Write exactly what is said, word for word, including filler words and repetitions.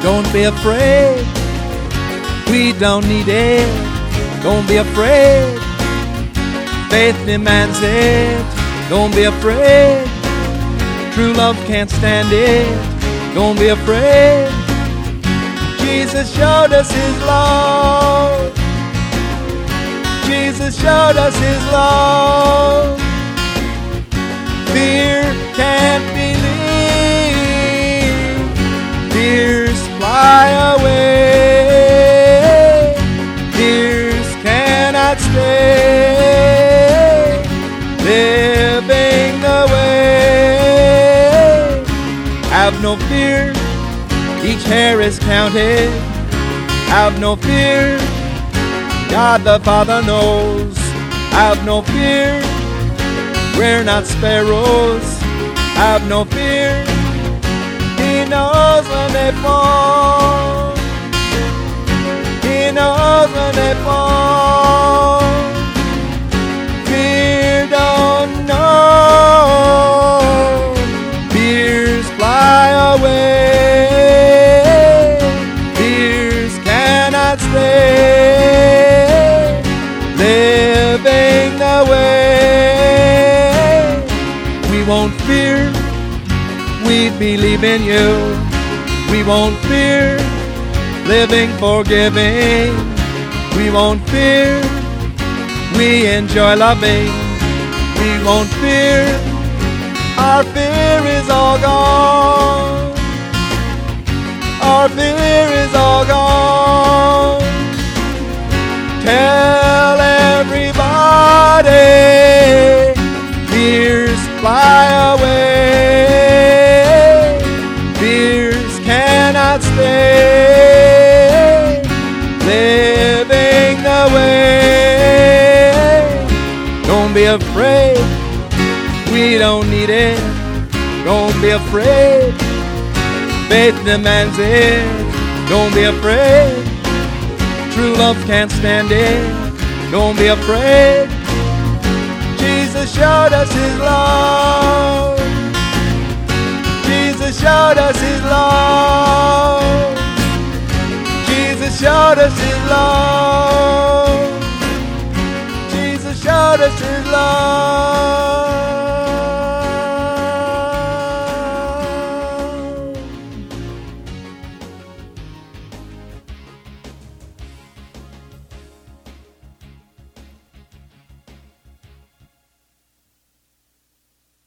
Don't be afraid, we don't need it. Don't be afraid, faith demands it. Don't be afraid, true love can't stand it. Don't be afraid, Jesus showed us His love. Jesus showed us His love. Fear can't believe, fears fly away. Fears cannot stay, living the way. Have no fear, each hair is counted. Have no fear, God the Father knows. Have no fear, we're not sparrows. Have no fear, He knows when they fall. He knows when they fall. Fear don't know, fears fly away. Fears cannot stay, living the way. We won't fear, we believe in you. We won't fear, living forgiving. We won't fear, we enjoy loving. We won't fear, our fear is all gone. Our fear is all gone. Tell everybody, fears fly away. Fears cannot stay, living the way. Don't be afraid, we don't need it. Don't be afraid, faith demands it. Don't be afraid, true love can't stand it. Don't be afraid, Jesus showed us His love. Jesus showed us His love. Jesus showed us His love. Jesus showed us His love.